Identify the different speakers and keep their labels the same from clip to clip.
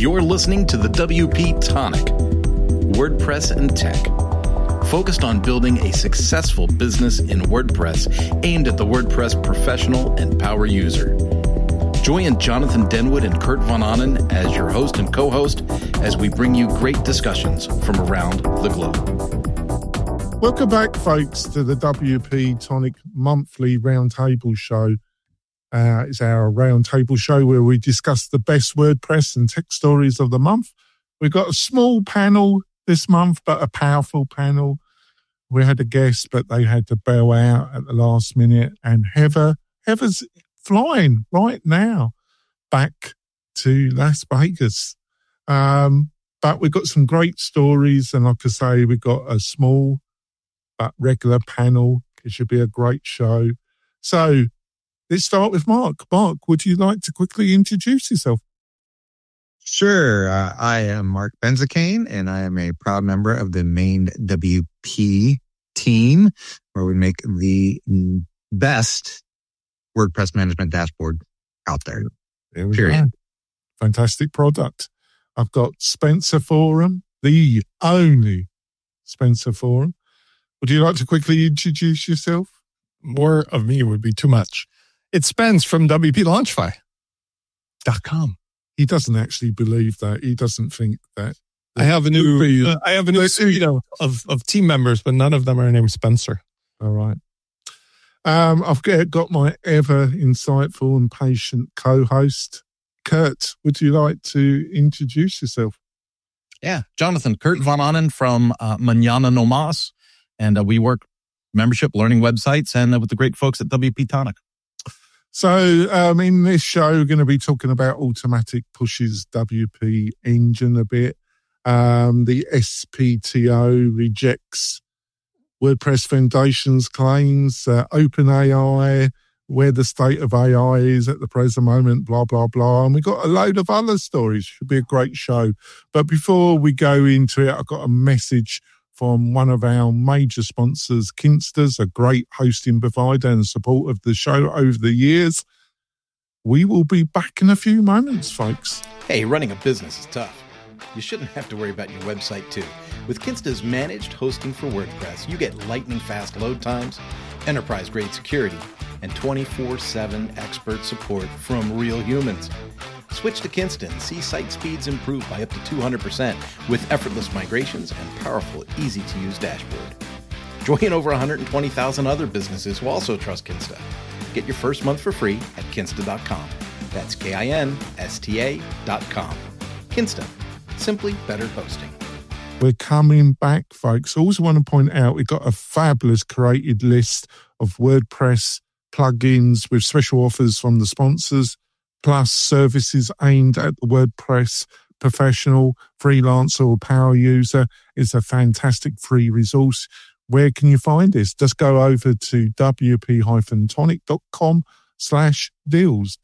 Speaker 1: You're listening to the WP Tonic, WordPress and Tech, focused on building a successful business in WordPress aimed at the WordPress professional and power user. Join Jonathan Denwood and Kurt Von Ahnen as your host and co-host as we bring you great discussions from around the globe.
Speaker 2: Welcome back, folks, to the WP Tonic monthly roundtable show. It's our roundtable show where we discuss the best WordPress and tech stories of the month. We've got a small panel this month, but a powerful panel. We had a guest, but they had to bail out at the last minute. And Heather's flying right now back to Las Vegas. But we've got some great stories. And like I say, we've got a small but regular panel. It should be a great show. So let's start with Mark. Mark, would you like to quickly introduce yourself?
Speaker 3: Sure. I am Mark Benzacane, and I am a proud member of the main WP team, where we make the best WordPress management dashboard out there.
Speaker 2: There we go. Fantastic product. I've got Spencer Forum, the only Spencer Forum. Would you like to quickly introduce yourself?
Speaker 4: More of me would be too much. It's Spence from WPLaunchify.com.
Speaker 2: He doesn't actually believe that. He doesn't think that.
Speaker 4: I have a new suite of team members, but none of them are named Spencer.
Speaker 2: All right. I've got my ever insightful and patient co-host, Kurt. Would you like to introduce yourself?
Speaker 1: Yeah, Jonathan, Kurt Von Ahnen from Mañana No Mas, and we work membership learning websites and with the great folks at WP Tonic.
Speaker 2: So in this show, we're going to be talking about Automattic pushes WP Engine a bit. The SPTO rejects WordPress Foundation's claims, OpenAI, where the state of AI is at the present moment, blah, blah, blah. And we've got a load of other stories. Should be a great show. But before we go into it, I've got a message from one of our major sponsors, Kinsters, a great hosting provider and support of the show over the years. We will be back in a few moments, folks.
Speaker 1: Hey, running a business is tough. You shouldn't have to worry about your website, too. With Kinsta's managed hosting for WordPress, you get lightning-fast load times, enterprise-grade security, and 24/7 expert support from real humans. Switch to Kinsta and see site speeds improve by up to 200% with effortless migrations and powerful, easy-to-use dashboard. Join over 120,000 other businesses who also trust Kinsta. Get your first month for free at Kinsta.com. That's KINSTA.com. Kinsta. Simply better hosting.
Speaker 2: We're coming back, folks. I also want to point out we've got a fabulous curated list of WordPress plugins with special offers from the sponsors, plus services aimed at the WordPress professional, freelancer, or power user. It's a fantastic free resource. Where can you find this? Just go over to wp-tonic.com/deals,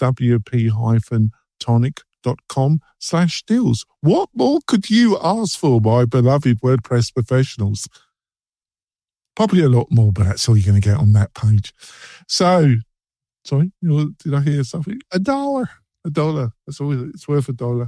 Speaker 2: wp-tonic.com/deals. What more could you ask for, my beloved WordPress professionals? Probably a lot more, but that's all you're going to get on that page. So, sorry, did I hear something? $1. That's all. It's worth $1.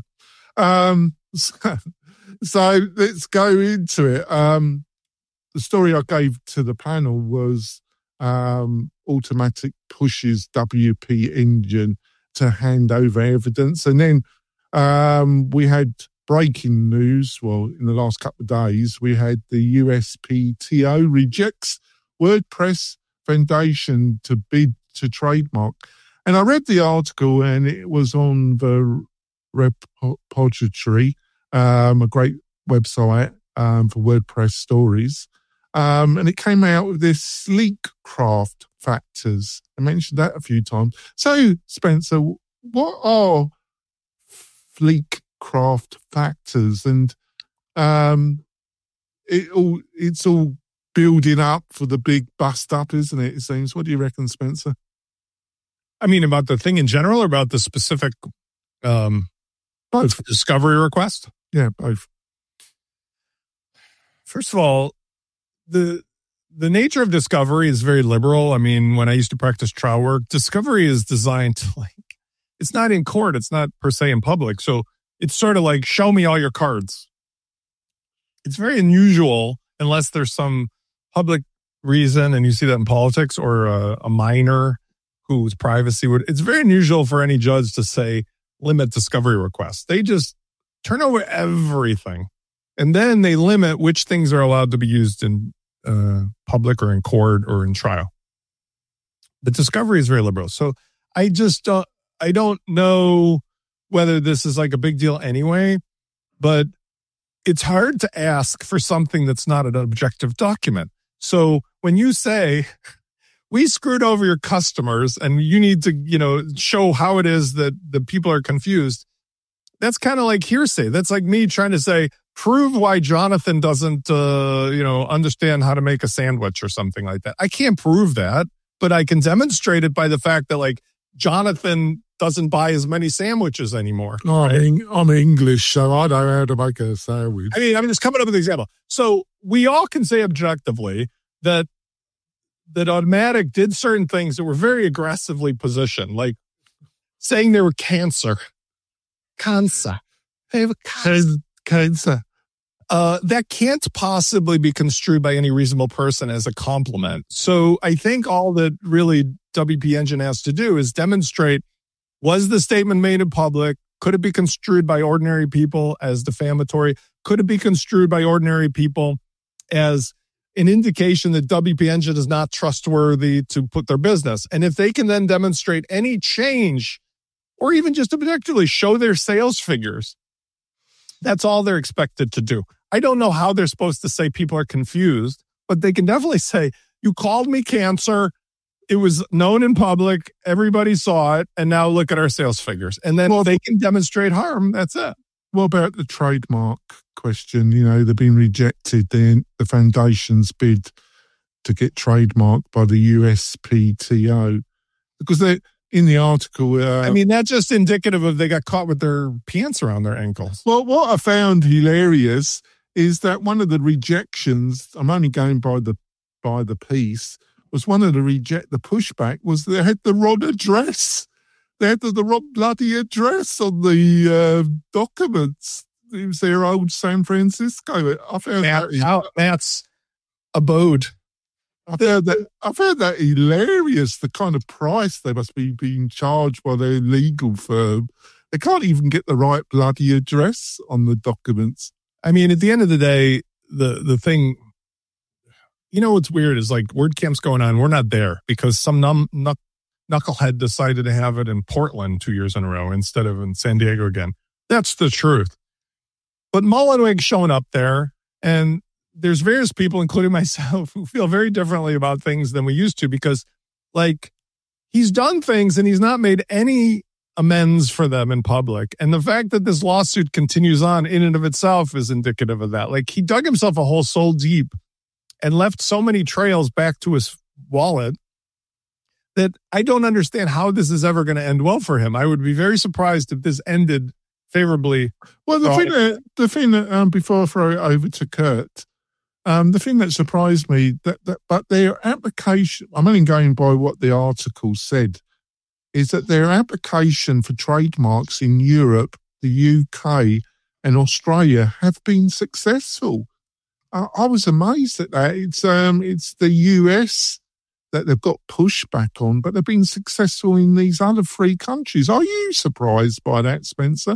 Speaker 2: So let's go into it. The story I gave to the panel was Automattic pushes WP Engine to hand over evidence. And then we had breaking news. Well, in the last couple of days, we had the USPTO rejects WordPress Foundation to bid to trademark. And I read the article, and it was on the repository, a great website for WordPress stories. And it came out with this sleek craft factors. I mentioned that a few times. So, Spencer, what are sleek craft factors? And it's all building up for the big bust up, isn't it? It seems. What do you reckon, Spencer?
Speaker 4: I mean, about the thing in general, or about the specific
Speaker 2: both
Speaker 4: discovery request?
Speaker 2: Yeah, both.
Speaker 4: First of all, the nature of discovery is very liberal. I mean, when I used to practice trial work, discovery is designed to, like, it's not in court. It's not per se in public. So it's sort of like, show me all your cards. It's very unusual unless there's some public reason, and you see that in politics, or a minor whose privacy would. It's very unusual for any judge to say limit discovery requests. They just turn over everything, and then they limit which things are allowed to be used in public or in court or in trial. But discovery is very liberal. So I don't know whether this is like a big deal anyway, but it's hard to ask for something that's not an objective document. So when you say, we screwed over your customers and you need to, show how it is that the people are confused, that's kind of like hearsay. That's like me trying to say, prove why Jonathan doesn't, understand how to make a sandwich or something like that. I can't prove that, but I can demonstrate it by the fact that, like, Jonathan doesn't buy as many sandwiches anymore.
Speaker 2: No, right? I'm English, so I know how to make a sandwich.
Speaker 4: I mean, I'm just coming up with an example. So we all can say objectively that Automatic did certain things that were very aggressively positioned, like saying they were cancer. Cancer. They have cancer. That can't possibly be construed by any reasonable person as a compliment. So I think all that really WP Engine has to do is demonstrate, was the statement made in public? Could it be construed by ordinary people as defamatory? Could it be construed by ordinary people as an indication that WP Engine is not trustworthy to put their business? And if they can then demonstrate any change, or even just objectively show their sales figures, that's all they're expected to do. I don't know how they're supposed to say people are confused, but they can definitely say, you called me cancer. It was known in public. Everybody saw it. And now look at our sales figures. And then they can demonstrate harm. That's it.
Speaker 2: What about the trademark question? They've been rejected. The foundation's bid to get trademarked by the USPTO because they, in the article,
Speaker 4: that's just indicative of they got caught with their pants around their ankles.
Speaker 2: Well, what I found hilarious is that one of the rejections, I'm only going by the piece, was one of the pushback was they had the wrong address. They had the wrong bloody address on the documents. It was their old San Francisco. I found
Speaker 4: Matt's abode.
Speaker 2: I found that hilarious, the kind of price they must be being charged by their legal firm. They can't even get the right bloody address on the documents.
Speaker 4: I mean, at the end of the day, the thing, what's weird is, like, WordCamp's going on. We're not there because some knucklehead decided to have it in Portland 2 years in a row instead of in San Diego again. That's the truth. But Mullenweg's showing up there, and there's various people, including myself, who feel very differently about things than we used to because, like, he's done things and he's not made any amends for them in public. And the fact that this lawsuit continues on in and of itself is indicative of that. Like, he dug himself a hole so deep and left so many trails back to his wallet that I don't understand how this is ever going to end well for him. I would be very surprised if this ended favorably.
Speaker 2: Well, the thing that before I throw it over to Kurt, the thing that surprised me but their application, I'm only going by what the article said, is that their application for trademarks in Europe, the UK, and Australia have been successful. I was amazed at that. It's the US that they've got pushback on, but they've been successful in these other 3 countries. Are you surprised by that, Spencer?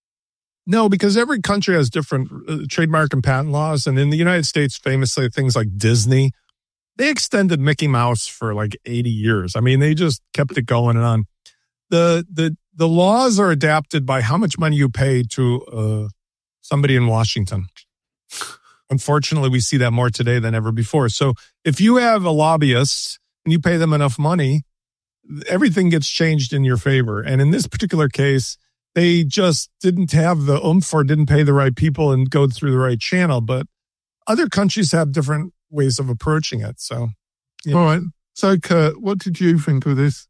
Speaker 4: No, because every country has different trademark and patent laws. And in the United States, famously, things like Disney, they extended Mickey Mouse for like 80 years. I mean, they just kept it going and on. The laws are adapted by how much money you pay to somebody in Washington. Unfortunately, we see that more today than ever before. So if you have a lobbyist and you pay them enough money, everything gets changed in your favor. And in this particular case, they just didn't have the oomph or didn't pay the right people and go through the right channel. But other countries have different ways of approaching it. So,
Speaker 2: yeah. All right. So, Kurt, what did you think of this?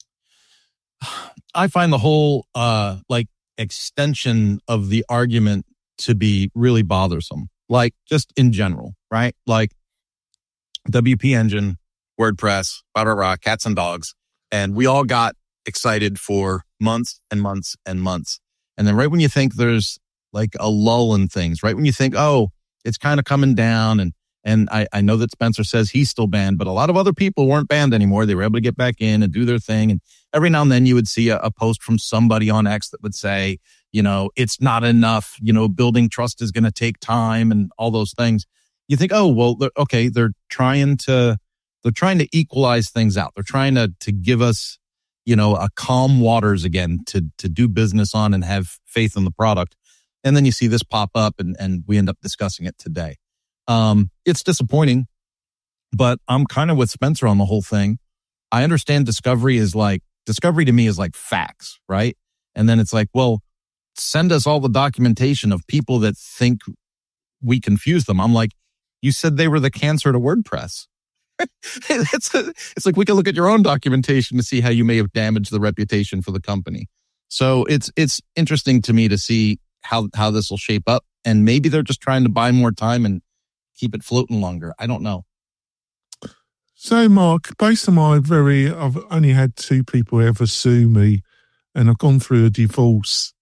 Speaker 1: I find the whole extension of the argument to be really bothersome. Like, just in general, right? Like, WP Engine, WordPress, blah, blah, blah, cats and dogs. And we all got excited for months and months and months.
Speaker 5: And then right when you think there's like a lull in things, right when you think, oh, it's kind of coming down. And I know that Spencer says he's still banned, but a lot of other people weren't banned anymore. They were able to get back in and do their thing. And every now and then you would see a post from somebody on X that would say, it's not enough, building trust is going to take time and all those things. You think, oh, well, they're trying to equalize things out. They're trying to give us, a calm waters again to do business on and have faith in the product. And then you see this pop up and we end up discussing it today. It's disappointing, but I'm kind of with Spencer on the whole thing. I understand discovery to me is like facts, right? And then it's like, well, send us all the documentation of people that think we confuse them. I'm like, you said they were the cancer to WordPress. It's like we can look at your own documentation to see how you may have damaged the reputation for the company. So it's interesting to me to see how this will shape up. And maybe they're just trying to buy more time and keep it floating longer. I don't know.
Speaker 2: So, Mark, based on I've only had 2 people ever sue me, and I've gone through a divorce.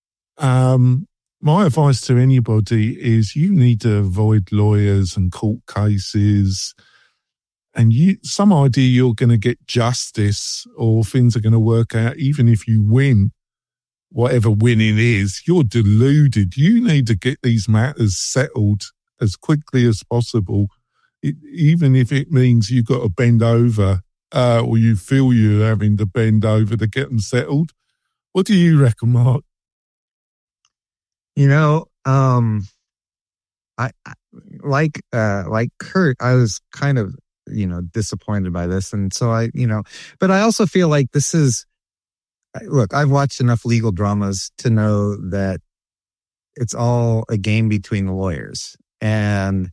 Speaker 2: My advice to anybody is you need to avoid lawyers and court cases, and some idea you're going to get justice or things are going to work out, even if you win, whatever winning is, you're deluded. You need to get these matters settled as quickly as possible. Even if it means you've got to bend over or you feel you're having to bend over to get them settled. What do you reckon, Mark?
Speaker 3: I like Kurt, I was kind of, disappointed by this. And so but I also feel like this is, look, I've watched enough legal dramas to know that it's all a game between the lawyers. And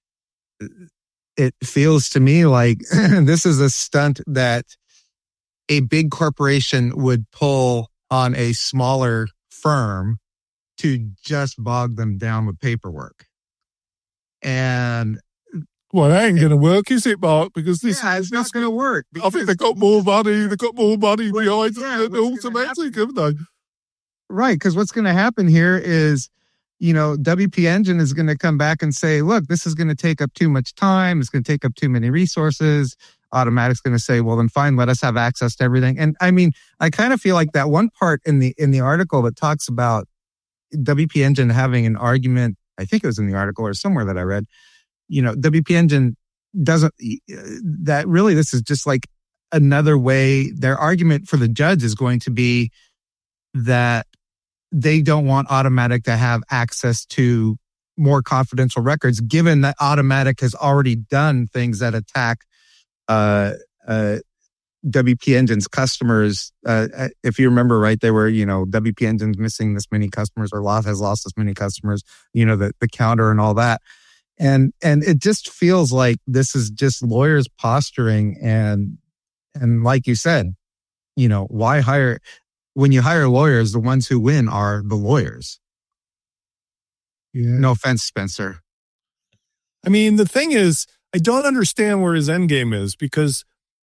Speaker 3: it feels to me like this is a stunt that a big corporation would pull on a smaller firm to just bog them down with paperwork. And
Speaker 2: well, that ain't going to work, is it, Mark? Because it's
Speaker 3: not going to work.
Speaker 2: I think they've got more money. They've got more money behind it than automatic, haven't they?
Speaker 3: Right, because what's going to happen here is, WP Engine is going to come back and say, look, this is going to take up too much time. It's going to take up too many resources. Automatic's going to say, well, then fine, let us have access to everything. And I mean, I kind of feel like that one part in the article that talks about WP Engine having an argument, I think it was in the article or somewhere that I read, WP Engine doesn't, that really, this is just like another way. Their argument for the judge is going to be that they don't want Automatic to have access to more confidential records, given that Automatic has already done things that attack WP Engine's customers. If you remember right, they were, WP Engine's missing this many customers, or has lost this many customers, the counter and all that. And it just feels like this is just lawyers posturing. And like you said, why hire? When you hire lawyers, the ones who win are the lawyers.
Speaker 2: Yeah.
Speaker 3: No offense, Spencer.
Speaker 4: I mean, the thing is, I don't understand where his end game is, because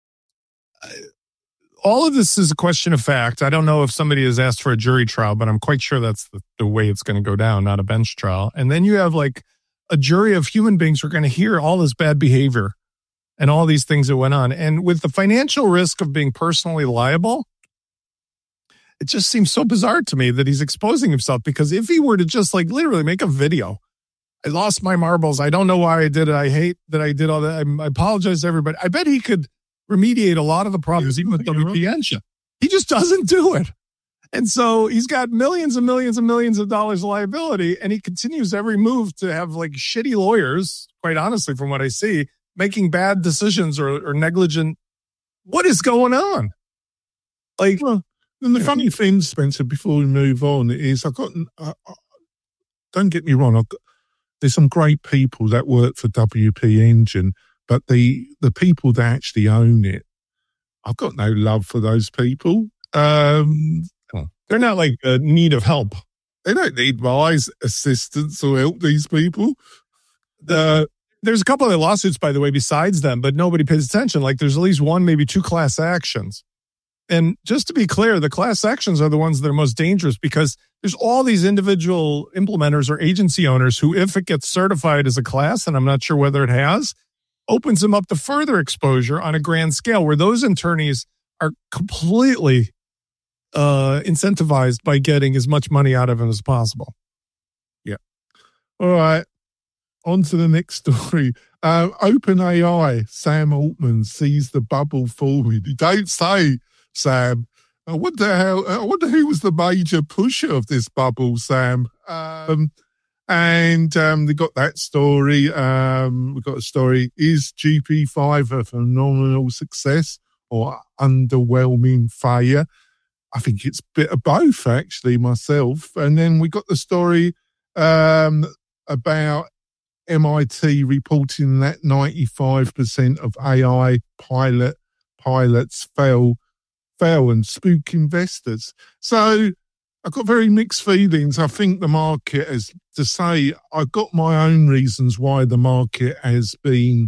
Speaker 4: all of this is a question of fact. I don't know if somebody has asked for a jury trial, but I'm quite sure that's the way it's going to go down, not a bench trial. And then you have like a jury of human beings who are going to hear all this bad behavior and all these things that went on. And with the financial risk of being personally liable, it just seems so bizarre to me that he's exposing himself, because if he were to just like literally make a video, I lost my marbles, I don't know why I did it, I hate that I did all that, I apologize to everybody, I bet he could remediate a lot of the problems, even with WP Engine. He just doesn't do it. And so he's got millions and millions and millions of dollars of liability, and he continues every move to have like shitty lawyers, quite honestly, from what I see, making bad decisions or negligent. What is going on? Like,
Speaker 2: and the funny thing, Spencer, before we move on, is don't get me wrong, there's some great people that work for WP Engine, but the people that actually own it, I've got no love for those people.
Speaker 4: They're not like in need of help.
Speaker 2: They don't need my assistance or help, these people.
Speaker 4: There's a couple of lawsuits, by the way, besides them, but nobody pays attention. Like there's at least one, maybe two class actions. And just to be clear, the class actions are the ones that are most dangerous because there's all these individual implementers or agency owners who, if it gets certified as a class, and I'm not sure whether it has, opens them up to further exposure on a grand scale where those attorneys are completely incentivized by getting as much money out of them as possible.
Speaker 2: Yeah. All right. On to the next story. OpenAI, Sam Altman sees the bubble forming. You don't say, Sam. I wonder who was the major pusher of this bubble, Sam. They got that story. We got a story. Is GP5 a phenomenal success or underwhelming failure? I think it's a bit of both, actually, myself. And then we got the story about MIT reporting that 95% of AI pilots fail and spook investors. So I've got very mixed feelings. I think the market, as to say, I've got my own reasons why the market has been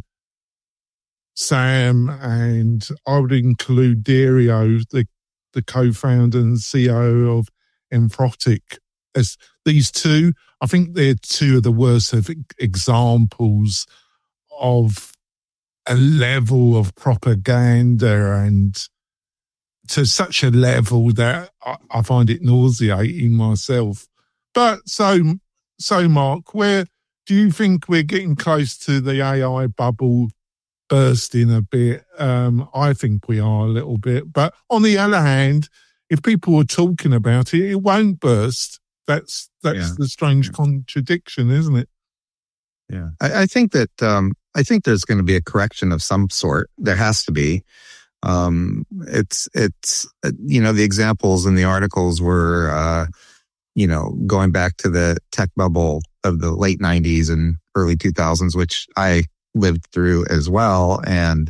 Speaker 2: Sam, and I would include Dario, the co-founder and CEO of Anthropic, as these two. I think they're two of the worst of examples of a level of propaganda, and to such a level that I find it nauseating myself. But so Mark, where do you think we're getting close to the AI bubble bursting a bit? I think we are a little bit. But on the other hand, if people are talking about it, it won't burst. That's the strange contradiction, isn't it?
Speaker 3: Yeah, I think that I think there's going to be a correction of some sort. There has to be. It's the examples in the articles were going back to the tech bubble of the late 90s and early 2000s, which I lived through as well. And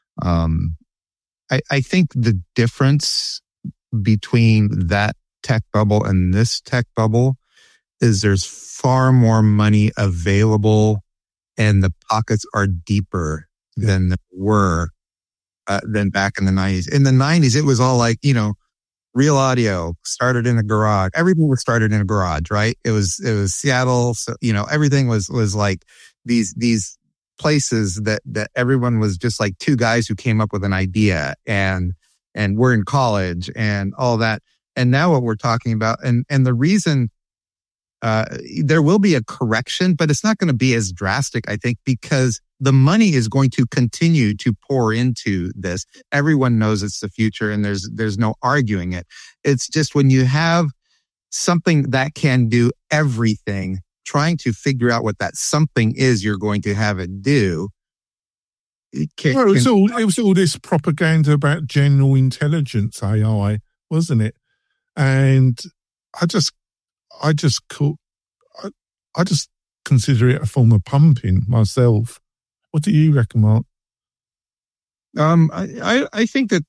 Speaker 3: I think the difference between that tech bubble and this tech bubble is there's far more money available and the pockets are deeper than they were than back in the 90s. In the 90s, it was all like, Real Audio started in a garage. Everything was started in a garage, right? It was Seattle. So, everything was like these places that everyone was just like two guys who came up with an idea and we're in college and all that. And now what we're talking about, and the reason there will be a correction, but it's not going to be as drastic, I think, because the money is going to continue to pour into this. Everyone knows it's the future and there's no arguing it. It's just when you have something that can do everything, trying to figure out what that something is you're going to have it do. It
Speaker 2: was all this propaganda about general intelligence, AI, wasn't it? And I just consider it a form of pumping myself. What do you reckon, Mark?
Speaker 3: I think that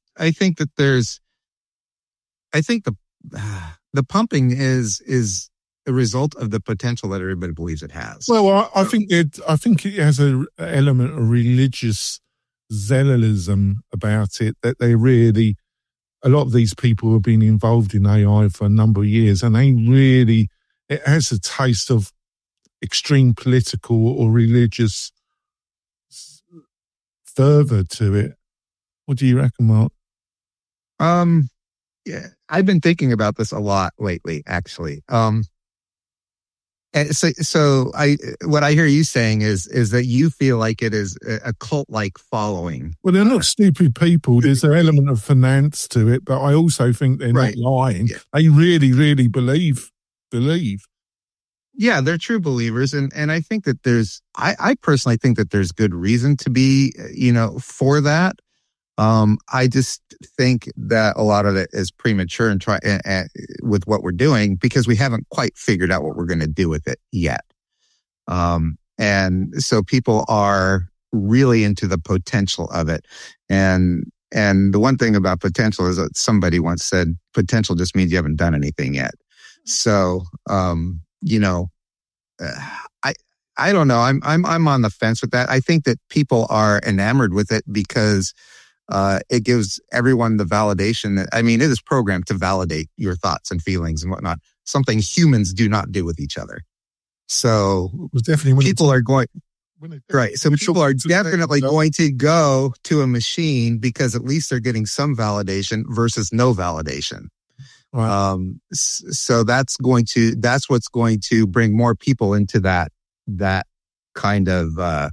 Speaker 3: the pumping is a result of the potential that everybody believes it has.
Speaker 2: Well, I think it has an element of religious zealotism about it, that they really, a lot of these people have been involved in AI for a number of years, and it has a taste of extreme political or religious fervor to it. What do you reckon, Mark?
Speaker 3: Yeah, I've been thinking about this a lot lately, actually. And so what I hear you saying is that you feel like it is a cult-like following.
Speaker 2: Well, they're not stupid people. There's an element of finance to it, but I also think they're not lying. Yeah. They really, really believe.
Speaker 3: Yeah, they're true believers. And I think that I personally think that there's good reason to be, for that. I just think that a lot of it is premature and with what we're doing because we haven't quite figured out what we're going to do with it yet. And so people are really into the potential of it. And the one thing about potential is that somebody once said, potential just means you haven't done anything yet. So, I don't know. I'm on the fence with that. I think that people are enamored with it because It gives everyone the validation that, I mean, it is programmed to validate your thoughts and feelings and whatnot, something humans do not do with each other. So
Speaker 2: It was definitely
Speaker 3: people are going, right. So people are definitely going to go to a machine because at least they're getting some validation versus no validation.
Speaker 2: Right.
Speaker 3: So that's what's going to bring more people into that kind of,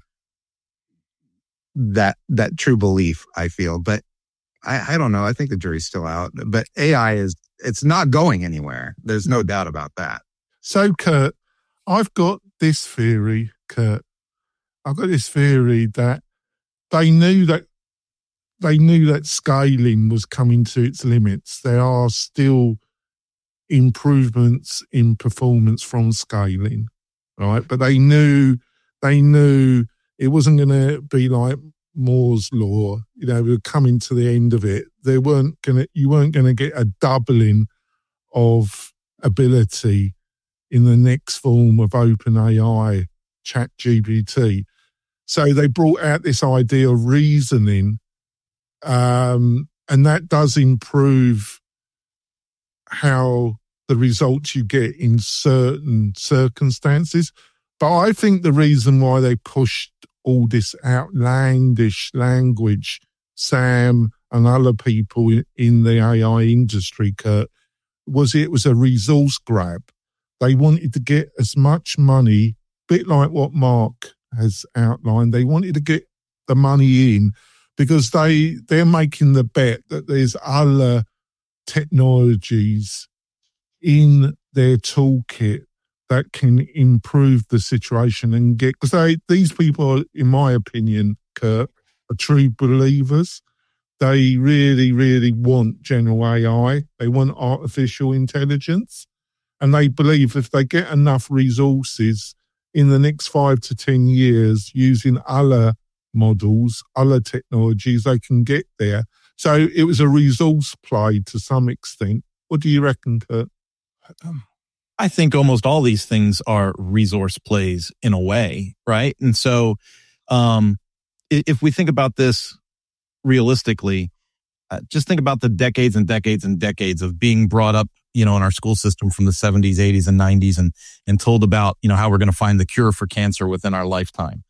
Speaker 3: that true belief, I feel. But I don't know. I think the jury's still out, but AI it's not going anywhere. There's no doubt about that.
Speaker 2: So, Kurt, I've got this theory, that they knew that scaling was coming to its limits. There are still improvements in performance from scaling, right? But they knew it wasn't going to be like Moore's law. You know, we were coming to the end of it. You weren't going to get a doubling of ability in the next form of OpenAI, ChatGPT. So they brought out this idea of reasoning, and that does improve how the results you get in certain circumstances. But I think the reason why they pushed all this outlandish language, Sam and other people in the AI industry, Kurt, was a resource grab. They wanted to get as much money, a bit like what Mark has outlined. They wanted to get the money in because they're making the bet that there's other technologies in their toolkit that can improve the situation and get, because these people, in my opinion, Kurt, are true believers. They really, really want general AI. They want artificial intelligence. And they believe if they get enough resources in the next 5 to 10 years using other models, other technologies, they can get there. So it was a resource play to some extent. What do you reckon, Kurt?
Speaker 5: I think almost all these things are resource plays in a way, right? And so if we think about this realistically, just think about the decades and decades and decades of being brought up, in our school system from the 70s, 80s, and 90s and told about, how we're going to find the cure for cancer within our lifetime.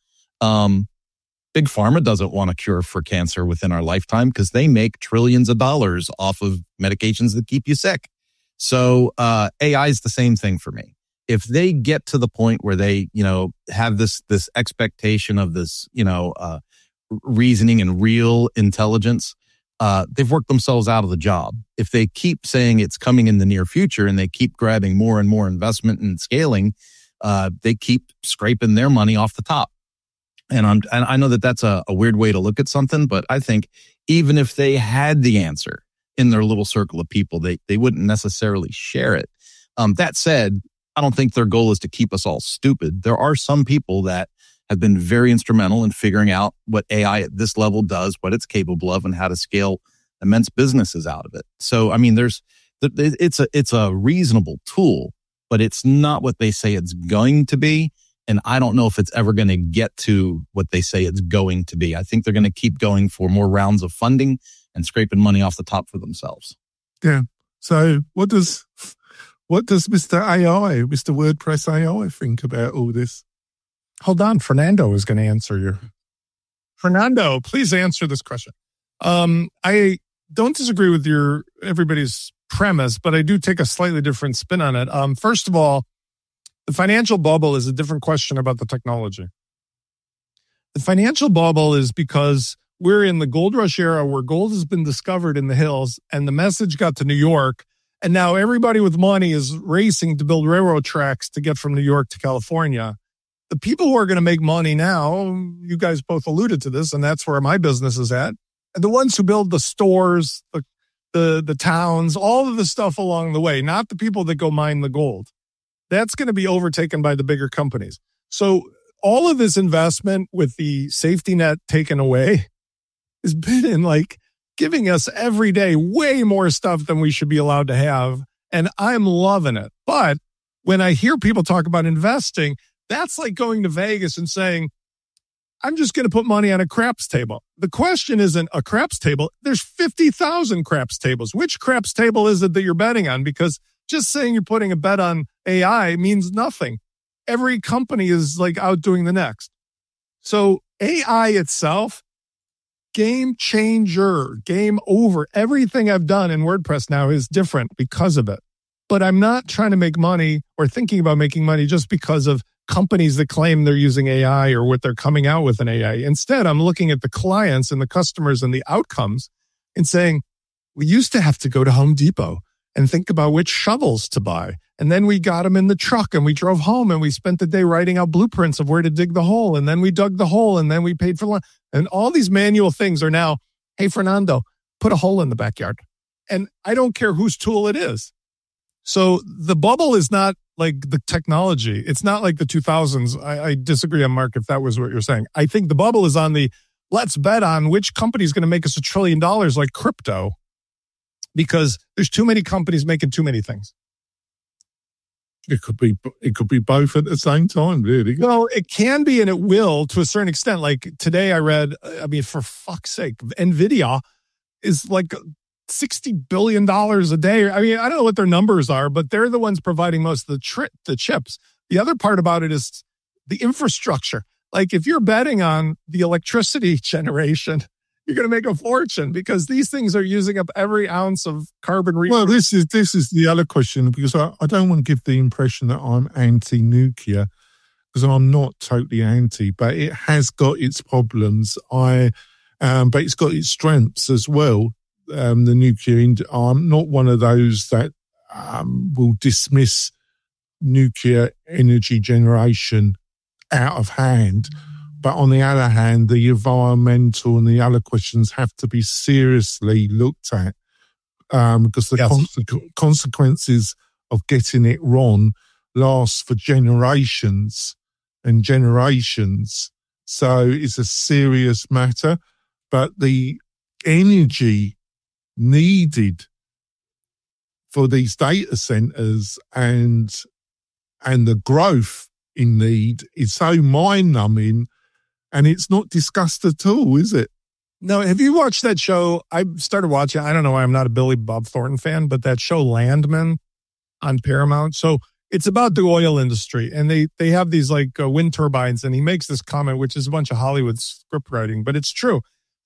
Speaker 5: Big Pharma doesn't want a cure for cancer within our lifetime because they make trillions of dollars off of medications that keep you sick. So AI is the same thing for me. If they get to the point where they, have this expectation of this, reasoning and real intelligence, they've worked themselves out of the job. If they keep saying it's coming in the near future and they keep grabbing more and more investment and scaling, they keep scraping their money off the top. And I know that that's a weird way to look at something, but I think even if they had the answer in their little circle of people, they wouldn't necessarily share it. That said, I don't think their goal is to keep us all stupid. There are some people that have been very instrumental in figuring out what AI at this level does, what it's capable of, and how to scale immense businesses out of it. So, I mean, it's a reasonable tool, but it's not what they say it's going to be. And I don't know if it's ever going to get to what they say it's going to be. I think they're going to keep going for more rounds of funding and scraping money off the top for themselves.
Speaker 2: Yeah. So what does Mr. AI, Mr. WordPress AI think about all this?
Speaker 4: Hold on. Fernando is going to answer you. Fernando, please answer this question. I don't disagree with everybody's premise, but I do take a slightly different spin on it. First of all, the financial bubble is a different question about the technology. The financial bubble is because we're in the gold rush era where gold has been discovered in the hills and the message got to New York. And now everybody with money is racing to build railroad tracks to get from New York to California. The people who are going to make money now, you guys both alluded to this, and that's where my business is at. And the ones who build the stores, the towns, all of the stuff along the way, not the people that go mine the gold. That's going to be overtaken by the bigger companies. So all of this investment with the safety net taken away has been in giving us every day way more stuff than we should be allowed to have. And I'm loving it. But when I hear people talk about investing, that's like going to Vegas and saying, I'm just going to put money on a craps table. The question isn't a craps table. There's 50,000 craps tables. Which craps table is it that you're betting on? Because just saying you're putting a bet on AI means nothing. Every company is like outdoing the next. So AI itself, game changer, game over. Everything I've done in WordPress now is different because of it. But I'm not trying to make money or thinking about making money just because of companies that claim they're using AI or what they're coming out with an AI. Instead, I'm looking at the clients and the customers and the outcomes and saying, we used to have to go to Home Depot and think about which shovels to buy. And then we got them in the truck and we drove home and we spent the day writing out blueprints of where to dig the hole. And then we dug the hole and then we paid for lunch. And all these manual things are now, hey, Fernando, put a hole in the backyard. And I don't care whose tool it is. So the bubble is not like the technology. It's not like the 2000s. I disagree on Mark if that was what you're saying. I think the bubble is on the let's bet on which company is going to make us $1 trillion like crypto, because there's too many companies making too many things.
Speaker 2: It could be both at the same time, really.
Speaker 4: Well, it can be and it will to a certain extent. Like today I read, I mean, for fuck's sake, NVIDIA is like $60 billion a day. I mean, I don't know what their numbers are, but they're the ones providing most of the chips. The other part about it is the infrastructure. Like if you're betting on the electricity generation, you're going to make a fortune because these things are using up every ounce of carbon.
Speaker 2: Well, this is the other question, because I don't want to give the impression that I'm anti-nuclear, because I'm not totally anti, but it has got its problems. But it's got its strengths as well. The nuclear, I'm not one of those that will dismiss nuclear energy generation out of hand. But on the other hand, the environmental and the other questions have to be seriously looked at, because the consequences of getting it wrong last for generations and generations. So it's a serious matter. But the energy needed for these data centers and the growth in need is so mind-numbing. And it's not discussed at all, is it?
Speaker 4: No. Have you watched that show? I started watching, I don't know why I'm not a Billy Bob Thornton fan, but that show Landman on Paramount. So it's about the oil industry. And they have these like wind turbines. And he makes this comment, which is a bunch of Hollywood script writing, but it's true.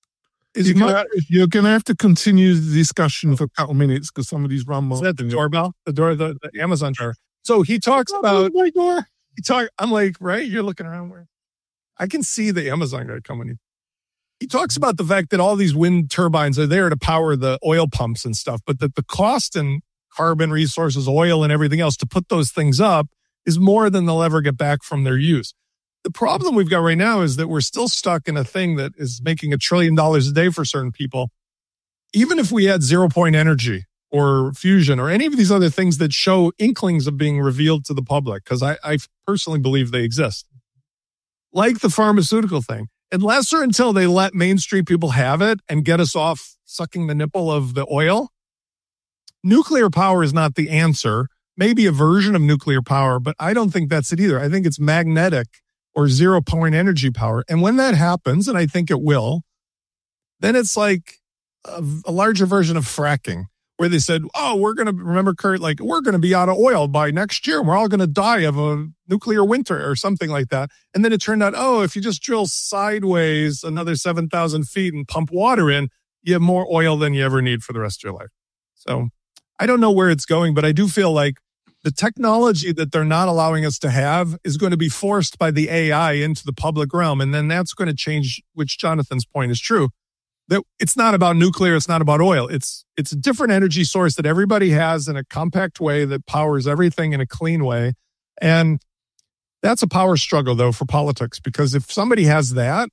Speaker 2: You're going to have to continue the discussion for a couple of minutes because somebody's run.
Speaker 4: Is that the doorbell? The Amazon door. So he talks about my door. I'm like, right? You're looking around where I can see the Amazon guy coming in. He talks about the fact that all these wind turbines are there to power the oil pumps and stuff, but that the cost in carbon resources, oil and everything else to put those things up is more than they'll ever get back from their use. The problem we've got right now is that we're still stuck in a thing that is making $1 trillion a day for certain people. Even if we had 0 point energy or fusion or any of these other things that show inklings of being revealed to the public, because I personally believe they exist. Like the pharmaceutical thing, unless or until they let mainstream people have it and get us off sucking the nipple of the oil, nuclear power is not the answer. Maybe a version of nuclear power, but I don't think that's it either. I think it's magnetic or 0 point energy power. And when that happens, and I think it will, then it's like a larger version of fracking, where they said, oh, we're going to, remember, Kurt, like, we're going to be out of oil by next year. We're all going to die of a nuclear winter or something like that. And then it turned out, oh, if you just drill sideways another 7,000 feet and pump water in, you have more oil than you ever need for the rest of your life. So I don't know where it's going, but I do feel like the technology that they're not allowing us to have is going to be forced by the AI into the public realm. And then that's going to change, which Jonathan's point is true, that it's not about nuclear. It's not about oil. It's a different energy source that everybody has in a compact way that powers everything in a clean way. And that's a power struggle, though, for politics, because if somebody has that,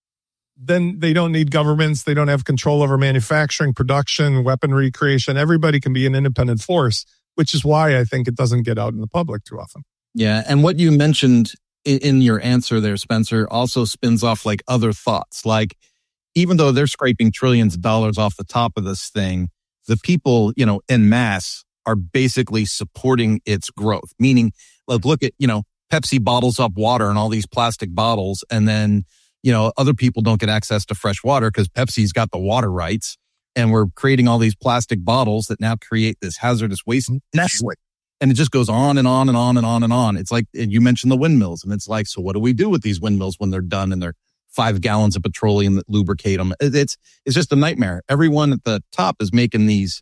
Speaker 4: then they don't need governments. They don't have control over manufacturing, production, weaponry creation. Everybody can be an independent force, which is why I think it doesn't get out in the public too often.
Speaker 5: Yeah. And what you mentioned in your answer there, Spencer, also spins off like other thoughts. Like, even though they're scraping trillions of dollars off the top of this thing, the people, en masse are basically supporting its growth. Meaning, like, look at, Pepsi bottles up water in all these plastic bottles. And then, other people don't get access to fresh water because Pepsi's got the water rights. And we're creating all these plastic bottles that now create this hazardous waste. And it just goes on and on and on and on and on. It's like, and you mentioned the windmills, and it's like, so what do we do with these windmills when they're done and they're 5 gallons of petroleum that lubricate them? It's just a nightmare. Everyone at the top is making these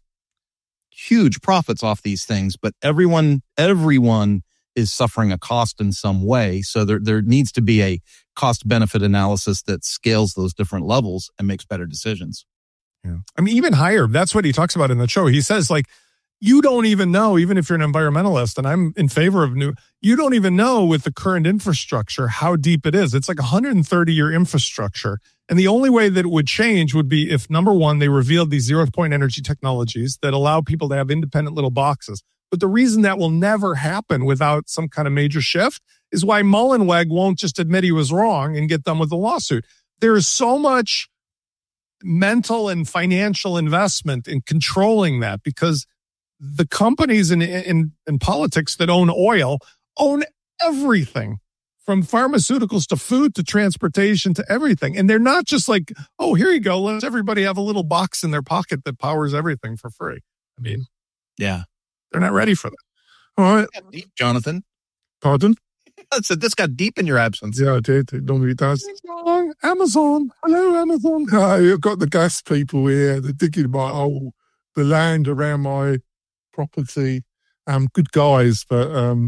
Speaker 5: huge profits off these things, but everyone is suffering a cost in some way. So there needs to be a cost benefit analysis that scales those different levels and makes better decisions.
Speaker 4: Yeah. I mean, even higher. That's what he talks about in the show. He says, like, you don't even know, even if you're an environmentalist, and I'm in favor of you don't even know with the current infrastructure how deep it is. It's like 130-year infrastructure. And the only way that it would change would be if, number one, they revealed these zero-point energy technologies that allow people to have independent little boxes. But the reason that will never happen without some kind of major shift is why Mullenweg won't just admit he was wrong and get done with the lawsuit. There is so much mental and financial investment in controlling that, because the companies in politics that own oil own everything from pharmaceuticals to food to transportation to everything. And they're not just like, oh, here you go, let everybody have a little box in their pocket that powers everything for free. I mean,
Speaker 5: yeah,
Speaker 4: they're not ready for that.
Speaker 2: All right.
Speaker 5: Deep, Jonathan.
Speaker 2: Pardon?
Speaker 5: I said this got deep in your absence.
Speaker 2: Yeah, I did. It normally does. Amazon. Hello, Amazon. I've got the gas people here. They're digging the land around my property. Good guys, but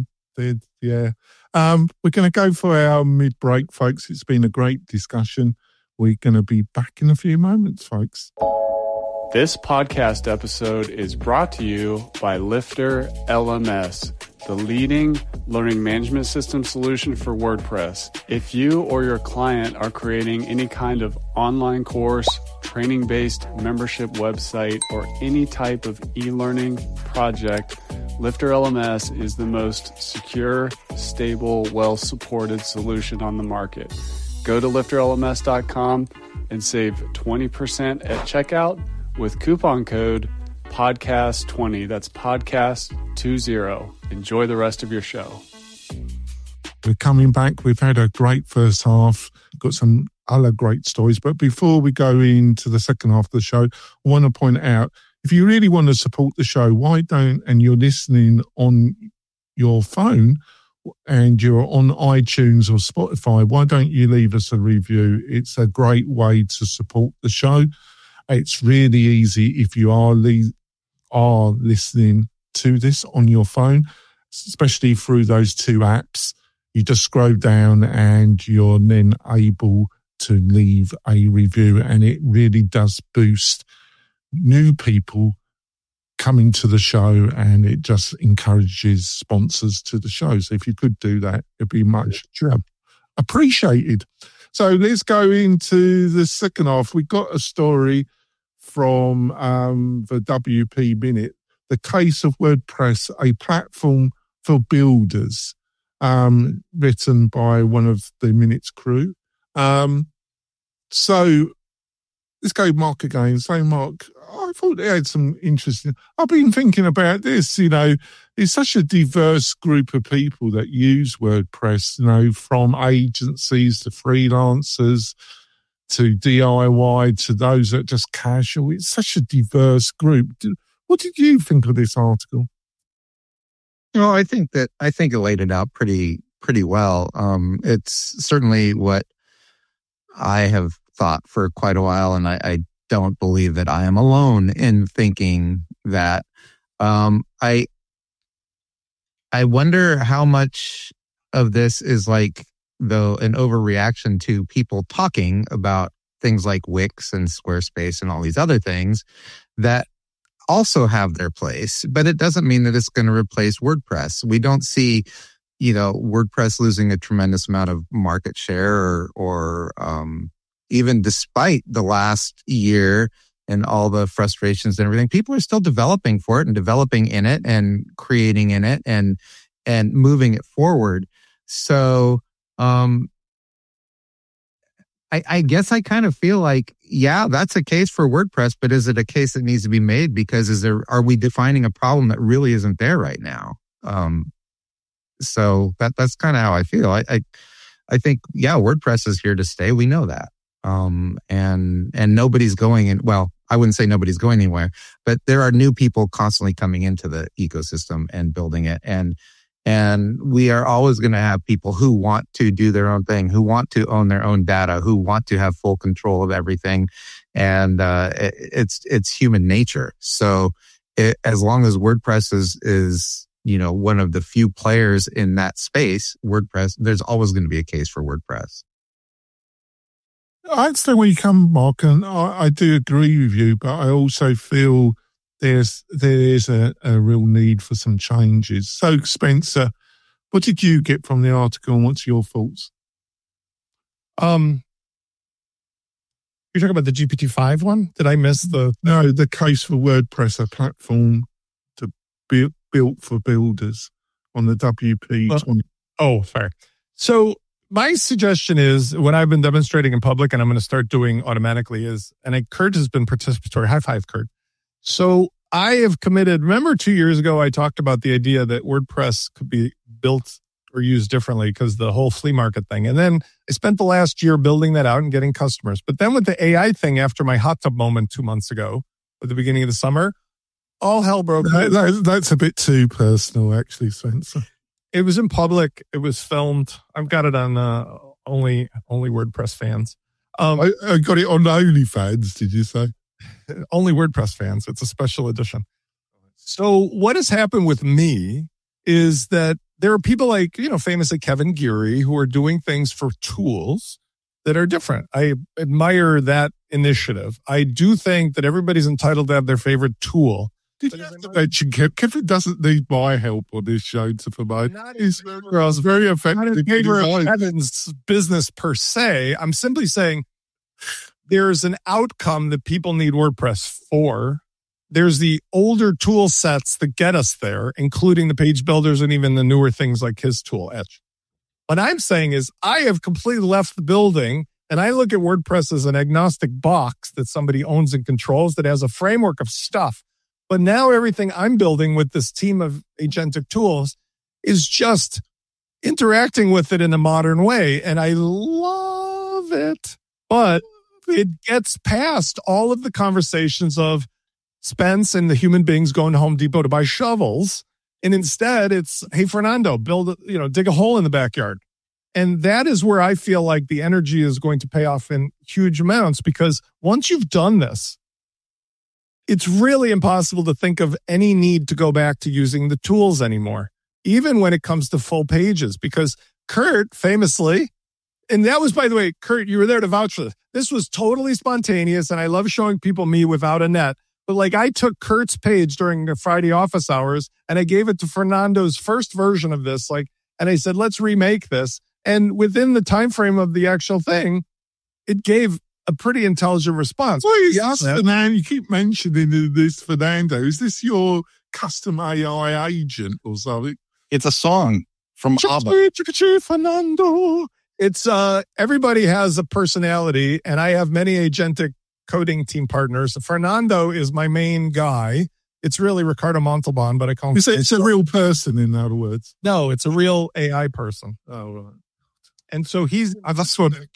Speaker 2: yeah. We're going to go for our mid-break, folks. It's been a great discussion. We're going to be back in a few moments, folks.
Speaker 6: This podcast episode is brought to you by Lifter LMS, the leading learning management system solution for WordPress. If you or your client are creating any kind of online course, training-based membership website, or any type of e-learning project, Lifter LMS is the most secure, stable, well-supported solution on the market. Go to lifterlms.com and save 20% at checkout with coupon code podcast20. That's podcast20. Enjoy the rest of your show.
Speaker 2: We're coming back. We've had a great first half. Got some other great stories. But before we go into the second half of the show, I want to point out, if you really want to support the show, and you're listening on your phone and you're on iTunes or Spotify, why don't you leave us a review? It's a great way to support the show. It's really easy if you are listening to this on your phone, especially through those 2 apps. You just scroll down and you're then able to leave a review, and it really does boost new people coming to the show, and it just encourages sponsors to the show. So if you could do that, it'd be much appreciated. So let's go into the second half. We got a story from the WP Minute, The Case of WordPress, a Platform for Builders, written by one of the Minute's crew. So let's go Mark again. So Mark, I thought they had some interesting, I've been thinking about this, it's such a diverse group of people that use WordPress, from agencies to freelancers to DIY to those that are just casual. It's such a diverse group. What did you think of this article?
Speaker 3: Well, I think it laid it out pretty well. It's certainly what I have thought for quite a while, and I don't believe that I am alone in thinking that. I wonder how much of this is like, though, an overreaction to people talking about things like Wix and Squarespace and all these other things that also have their place, but it doesn't mean that it's going to replace WordPress. We don't see, WordPress losing a tremendous amount of market share or even despite the last year and all the frustrations and everything, people are still developing for it and developing in it and creating in it and moving it forward. So, I guess I kind of feel like, yeah, that's a case for WordPress, but is it a case that needs to be made? Because are we defining a problem that really isn't there right now? So that's kind of how I feel. I think, yeah, WordPress is here to stay. We know that. And nobody's going in. Well, I wouldn't say nobody's going anywhere, but there are new people constantly coming into the ecosystem and building it. And we are always going to have people who want to do their own thing, who want to own their own data, who want to have full control of everything. And, it's human nature. So as long as WordPress is, one of the few players in that space, WordPress, there's always going to be a case for WordPress.
Speaker 2: I understand where you come, Mark, and I do agree with you, but I also feel there is a real need for some changes. So, Spencer, what did you get from the article, and what's your thoughts?
Speaker 4: You're talking about the GPT-5 one? Did I miss
Speaker 2: No, the case for WordPress, a platform to built for builders on the WP20.
Speaker 4: Fair. So my suggestion is, when I've been demonstrating in public, and I'm going to start doing automatically, and Kurt has been participatory. High five, Kurt. So I have committed, remember 2 years ago, I talked about the idea that WordPress could be built or used differently because the whole flea market thing. And then I spent the last year building that out and getting customers. But then with the AI thing, after my hot tub moment 2 months ago, at the beginning of the summer, all hell broke loose.
Speaker 2: That's a bit too personal, actually, Spencer.
Speaker 4: It was in public. It was filmed. I've got it on only WordPress fans.
Speaker 2: I got it on OnlyFans, did you say?
Speaker 4: Only WordPress fans. It's a special edition. So what has happened with me is that there are people like, famously Kevin Geary, who are doing things for tools that are different. I admire that initiative. I do think that everybody's entitled to have their favorite tool.
Speaker 2: Did you have to mention Kevin doesn't need my help on this show to promote? He's very effective.
Speaker 4: Not in favor of Kevin's business per se. I'm simply saying there's an outcome that people need WordPress for. There's the older tool sets that get us there, including the page builders and even the newer things like his tool, Etch. What I'm saying is I have completely left the building, and I look at WordPress as an agnostic box that somebody owns and controls that has a framework of stuff. But now everything I'm building with this team of agentic tools is just interacting with it in a modern way. And I love it. But it gets past all of the conversations of Spence and the human beings going to Home Depot to buy shovels. And instead it's, hey, Fernando, dig a hole in the backyard. And that is where I feel like the energy is going to pay off in huge amounts, because once you've done this, it's really impossible to think of any need to go back to using the tools anymore, even when it comes to full pages, because Kurt famously, and that was, by the way, Kurt, you were there to vouch for this. This was totally spontaneous, and I love showing people me without a net. But I took Kurt's page during the Friday office hours, and I gave it to Fernando's first version of this, and I said, let's remake this. And within the time frame of the actual thing, it gave a pretty intelligent response.
Speaker 2: Well, yes, Fernando, you keep mentioning this, Fernando. Is this your custom AI agent or something?
Speaker 5: It's a song from ABBA.
Speaker 4: Fernando. It's everybody has a personality, and I have many agentic coding team partners. Fernando is my main guy. It's really Ricardo Montalban, but I call him.
Speaker 2: It's a real person, in other words.
Speaker 4: No, it's a real AI person.
Speaker 2: Oh, right.
Speaker 4: And so
Speaker 2: I just wanted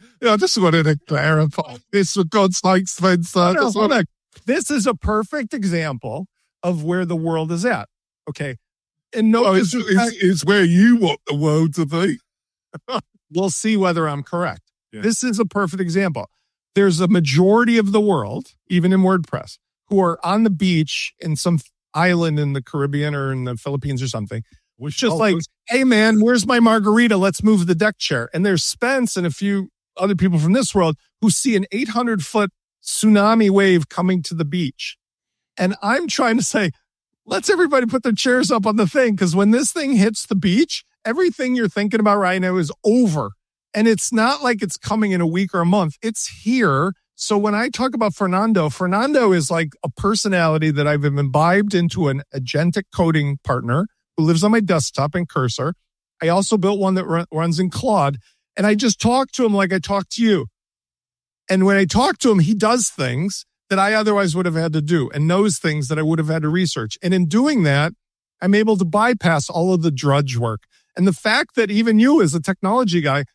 Speaker 2: to clarify this, for God's sake, Spencer.
Speaker 4: This is a perfect example of where the world is at. Okay. And
Speaker 2: it's where you want the world to be.
Speaker 4: We'll see whether I'm correct. Yeah. This is a perfect example. There's a majority of the world, even in WordPress, who are on the beach in some island in the Caribbean or in the Philippines or something. Which just hey man, where's my margarita? Let's move the deck chair. And there's Spence and a few other people from this world who see an 800-foot tsunami wave coming to the beach. And I'm trying to say, let's everybody put their chairs up on the thing, because when this thing hits the beach, everything you're thinking about right now is over. And it's not like it's coming in a week or a month. It's here. So when I talk about Fernando is like a personality that I've imbibed into an agentic coding partner who lives on my desktop in Cursor. I also built one that runs in Claude. And I just talk to him like I talk to you. And when I talk to him, he does things that I otherwise would have had to do and knows things that I would have had to research. And in doing that, I'm able to bypass all of the drudge work. And the fact that even you as a technology guy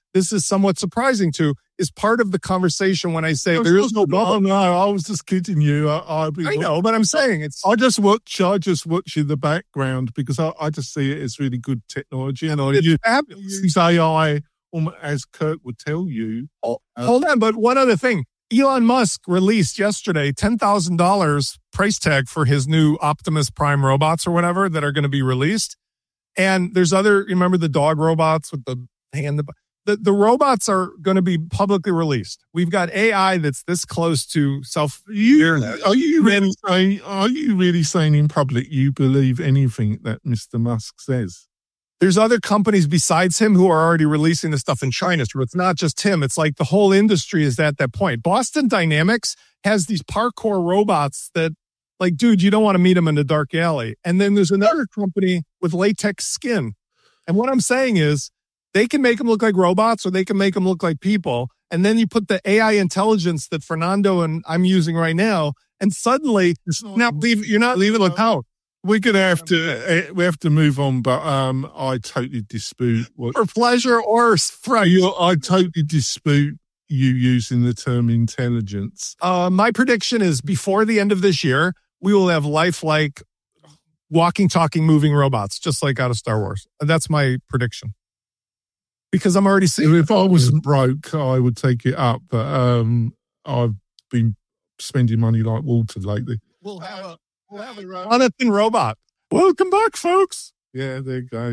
Speaker 4: this is somewhat surprising to, is part of the conversation when I say there is no bubble.
Speaker 2: No, I was just kidding you. I
Speaker 4: know, but I'm saying it's.
Speaker 2: I just watch in the background because I just see it as really good technology, and I use AI, as Kirk would tell you.
Speaker 4: Hold on, but one other thing. Elon Musk released yesterday $10,000 price tag for his new Optimus Prime robots or whatever that are going to be released. And there's remember the dog robots with the hand? The robots are going to be publicly released. We've got AI that's this close to self.
Speaker 2: Are you really saying in public you believe anything that Mr. Musk says?
Speaker 4: There's other companies besides him who are already releasing the stuff in China. So it's not just him. It's like the whole industry is at that point. Boston Dynamics has these parkour robots that, like, dude, you don't want to meet them in a dark alley. And then there's another company with latex skin. And what I'm saying is they can make them look like robots or they can make them look like people. And then you put the AI intelligence that Fernando and I'm using right now, and suddenly you're not leaving the house.
Speaker 2: We have to move on, but I totally dispute
Speaker 4: for pleasure or
Speaker 2: I totally dispute you using the term intelligence.
Speaker 4: My prediction is before the end of this year, we will have lifelike, walking, talking, moving robots, just like out of Star Wars. That's my prediction. Because I'm already seeing.
Speaker 2: If I wasn't broke, I would take it up, but I've been spending money like water lately.
Speaker 4: We'll have a Jonathan robot. Welcome back, folks.
Speaker 2: Yeah, there you go.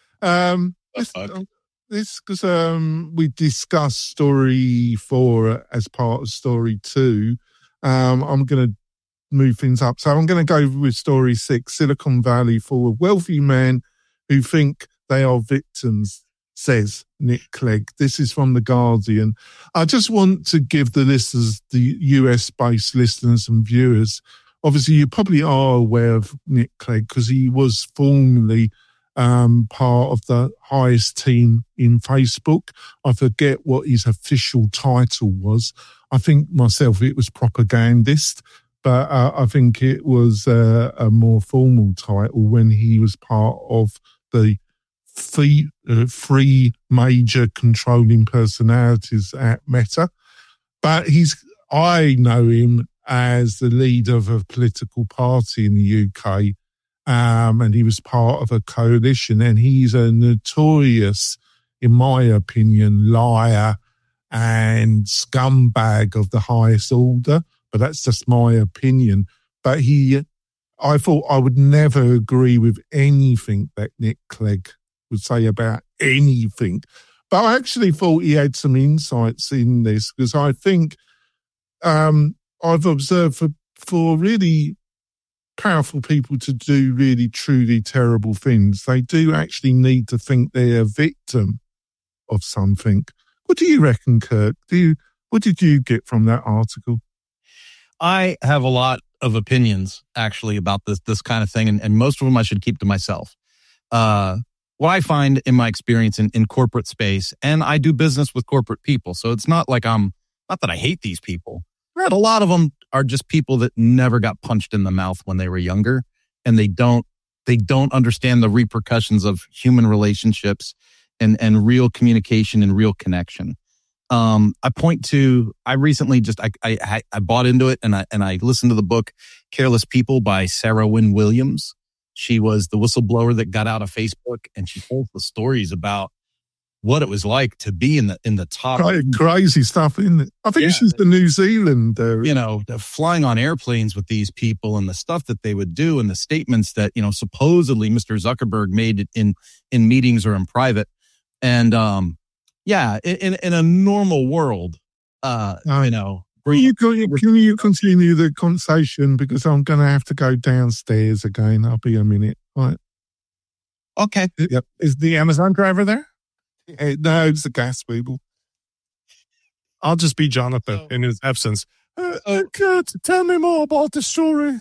Speaker 2: This because we discussed story 4 as part of story 2. I'm going to move things up. So I'm going to go with story 6, Silicon Valley full of wealthy men who think they are victims, says Nick Clegg. This is from The Guardian. I just want to give the listeners, the US-based listeners and viewers, obviously you probably are aware of Nick Clegg because he was formerly part of the highest team in Facebook. I forget what his official title was. I think myself it was propagandist, but I think it was a more formal title when he was part of the three major controlling personalities at Meta. But I know him as the leader of a political party in the UK, and he was part of a coalition, and he's a notorious, in my opinion, liar and scumbag of the highest order, but that's just my opinion. But I thought I would never agree with anything that Nick Clegg would say about anything, but I actually thought he had some insights in this, because I think I've observed for really powerful people to do really truly terrible things, they do actually need to think they're a victim of something. What do you reckon, Kirk? What did you get from that article?
Speaker 5: I have a lot of opinions actually about this kind of thing, and most of them I should keep to myself. What I find in my experience in corporate space, and I do business with corporate people, so it's not like not that I hate these people. But a lot of them are just people that never got punched in the mouth when they were younger, and they don't understand the repercussions of human relationships and real communication and real connection. I recently I bought into it and I listened to the book Careless People by Sarah Wynne Williams. She was the whistleblower that got out of Facebook, and she told the stories about what it was like to be in the top.
Speaker 2: Crazy stuff, isn't it? I think she's the New Zealand.
Speaker 5: Flying on airplanes with these people and the stuff that they would do and the statements that, supposedly Mr. Zuckerberg made in meetings or in private. And, in a normal world,
Speaker 2: Can you continue the conversation, because I'm going to have to go downstairs again. I'll be a minute. All right.
Speaker 5: Okay.
Speaker 2: Yep.
Speaker 4: Is the Amazon driver there?
Speaker 2: No, it's the gas people.
Speaker 4: I'll just be Jonathan in his absence. Kurt, tell me more about the story.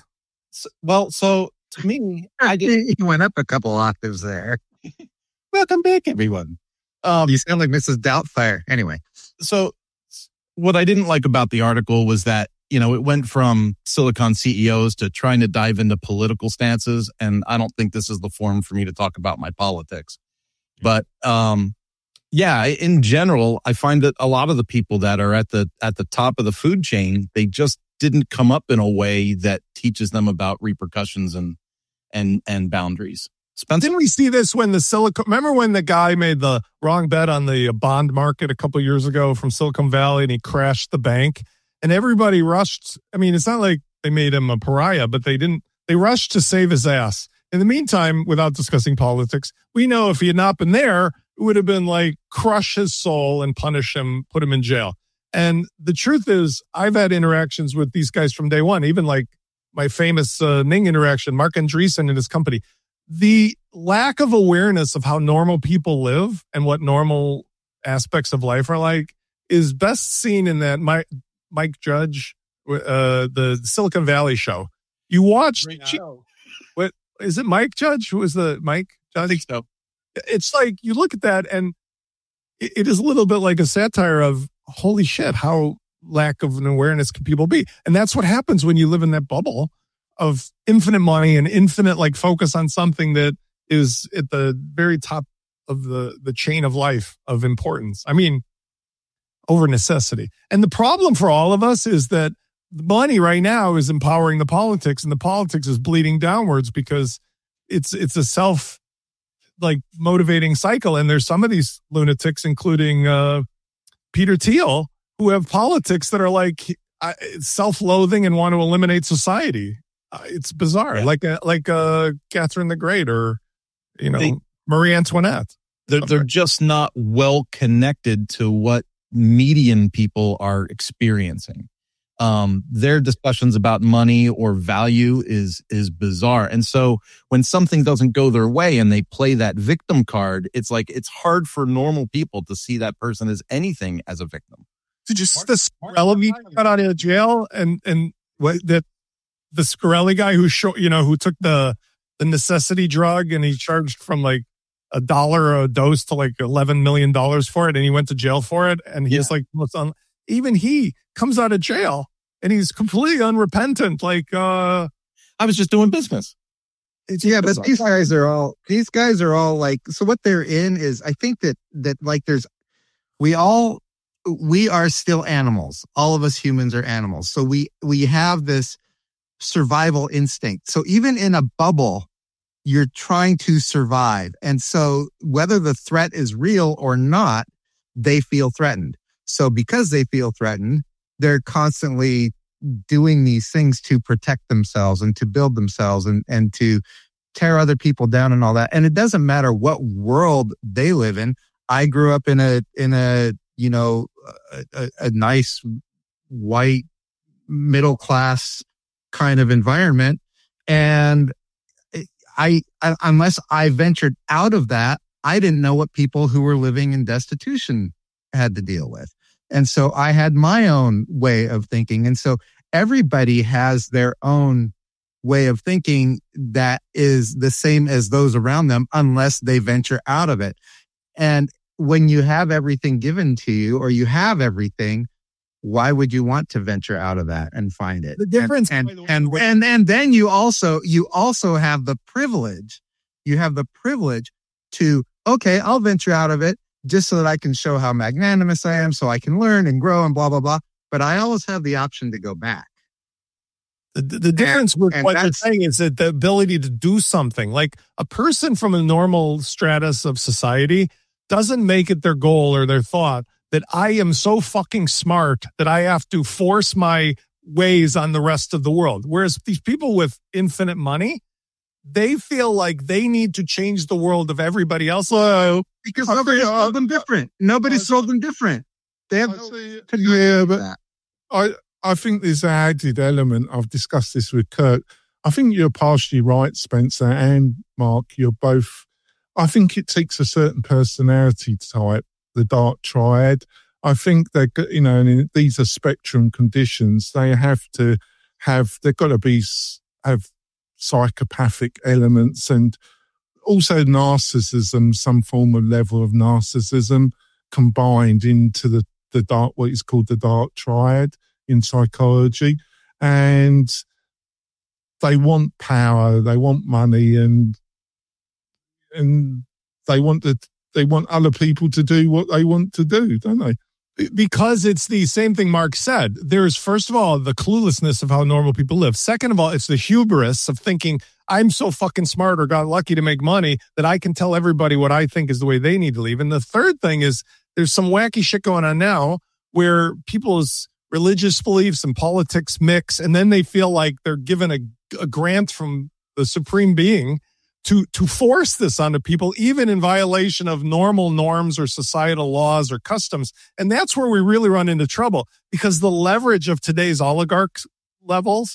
Speaker 5: So to me,
Speaker 3: he went up a couple octaves there.
Speaker 5: Welcome back, everyone.
Speaker 3: You sound like Mrs. Doubtfire. Anyway.
Speaker 5: So what I didn't like about the article was that, it went from Silicon CEOs to trying to dive into political stances. And I don't think this is the forum for me to talk about my politics. But Yeah, in general, I find that a lot of the people that are at the top of the food chain, they just didn't come up in a way that teaches them about repercussions and boundaries. Spencer?
Speaker 4: Didn't we see this when remember when the guy made the wrong bet on the bond market a couple of years ago from Silicon Valley and he crashed the bank and everybody rushed. I mean, it's not like they made him a pariah, but they rushed to save his ass. In the meantime, without discussing politics, we know if he had not been there, it would have been like crush his soul and punish him, put him in jail. And the truth is, I've had interactions with these guys from day one, even like my famous Ning interaction, Mark Andreessen and his company. The lack of awareness of how normal people live and what normal aspects of life are like is best seen in that Mike Judge, the Silicon Valley show. You watched, what is it? Mike Judge? Who is the Mike Judge?
Speaker 5: I think so.
Speaker 4: It's like you look at that and it is a little bit like a satire of holy shit, how lack of an awareness can people be? And that's what happens when you live in that bubble of infinite money and infinite like focus on something that is at the very top of the chain of life of importance. I mean, over necessity. And the problem for all of us is that the money right now is empowering the politics and the politics is bleeding downwards because it's a self like motivating cycle. And there's some of these lunatics, including Peter Thiel, who have politics that are like self-loathing and want to eliminate society. It's bizarre,
Speaker 5: Yeah.
Speaker 4: like Catherine the Great or Marie Antoinette.
Speaker 5: They're just not well connected to what median people are experiencing. Their discussions about money or value is bizarre. And so when something doesn't go their way and they play that victim card, it's like it's hard for normal people to see that person as anything as a victim.
Speaker 4: Did you see the Scarelli got out of jail and what that the Scarelli guy who who took the necessity drug and he charged from like $1 a dose to like $11 million for it and he went to jail for it and he's like even he comes out of jail and he's completely unrepentant like
Speaker 5: I was just doing business.
Speaker 3: Yeah, but these guys are all like, so what they're in is, I think that like we are still animals. All of us humans are animals. So we have this survival instinct. So even in a bubble, you're trying to survive. And so whether the threat is real or not, they feel threatened. So because they feel threatened, they're constantly doing these things to protect themselves and to build themselves and to tear other people down and all that. And it doesn't matter what world they live in. I grew up in a nice white middle class kind of environment. And I unless I ventured out of that, I didn't know what people who were living in destitution had to deal with. And so I had my own way of thinking. And so everybody has their own way of thinking that is the same as those around them, unless they venture out of it. And when you have everything given to you, or you have everything, why would you want to venture out of that and find it?
Speaker 4: The difference,
Speaker 3: and then you also have the privilege. You have the privilege to, okay, I'll venture out of it just so that I can show how magnanimous I am, so I can learn and grow and blah, blah, blah. But I always have the option to go back.
Speaker 4: The difference with what you're saying is that the ability to do something, like a person from a normal stratus of society doesn't make it their goal or their thought that I am so fucking smart that I have to force my ways on the rest of the world. Whereas these people with infinite money, they feel like they need to change the world of everybody else.
Speaker 3: Because nobody sold them different. Nobody sold them different. They have
Speaker 2: I think there's an added element. I've discussed this with Kurt. I think you're partially right, Spencer and Mark. You're both. I think it takes a certain personality type, the dark triad. I think that, and these are spectrum conditions. They have to have, they've got to have psychopathic elements and also narcissism, some form of level of narcissism combined into the dark, what is called the dark triad in psychology. And they want power, they want money, and they want they want other people to do what they want to do, don't they?
Speaker 4: Because it's the same thing Mark said. There's, first of all, the cluelessness of how normal people live. Second of all, it's the hubris of thinking, I'm so fucking smart or got lucky to make money that I can tell everybody what I think is the way they need to live. And the third thing is there's some wacky shit going on now where people's religious beliefs and politics mix, and then they feel like they're given a grant from the supreme being to force this onto people, even in violation of normal norms or societal laws or customs. And that's where we really run into trouble, because the leverage of today's oligarch levels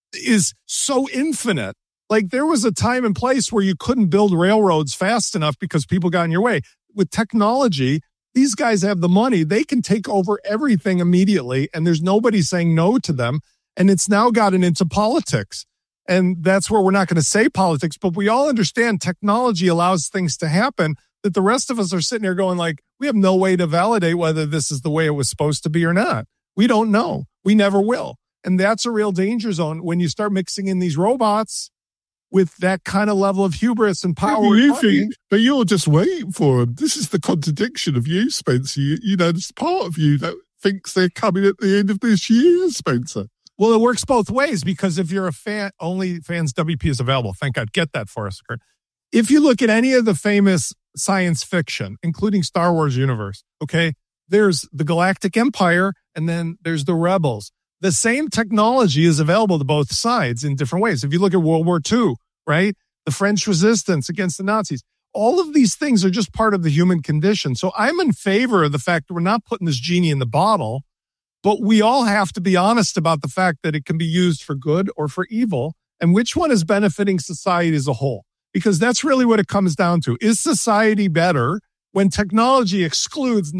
Speaker 4: is so infinite. Like, there was a time and place where you couldn't build railroads fast enough because people got in your way. With technology, these guys have the money. They can take over everything immediately, and there's nobody saying no to them. And it's now gotten into politics. And that's where we're not going to say politics, but we all understand technology allows things to happen that the rest of us are sitting here going like, we have no way to validate whether this is the way it was supposed to be or not. We don't know. We never will. And that's a real danger zone when you start mixing in these robots with that kind of level of hubris and power.
Speaker 2: But you're just waiting for them. This is the contradiction of you, Spencer. You know, there's part of you that thinks they're coming at the end of this year, Spencer.
Speaker 4: Well, it works both ways, because if you're a fan, OnlyFans WP is available. Thank God. Get that for us, Kurt. If you look at any of the famous science fiction, including Star Wars universe, okay, there's the Galactic Empire and then there's the Rebels. The same technology is available to both sides in different ways. If you look at World War II, right, the French resistance against the Nazis, all of these things are just part of the human condition. So I'm in favor of the fact that we're not putting this genie in the bottle. But we all have to be honest about the fact that it can be used for good or for evil, and which one is benefiting society as a whole. Because that's really what it comes down to. Is society better when technology excludes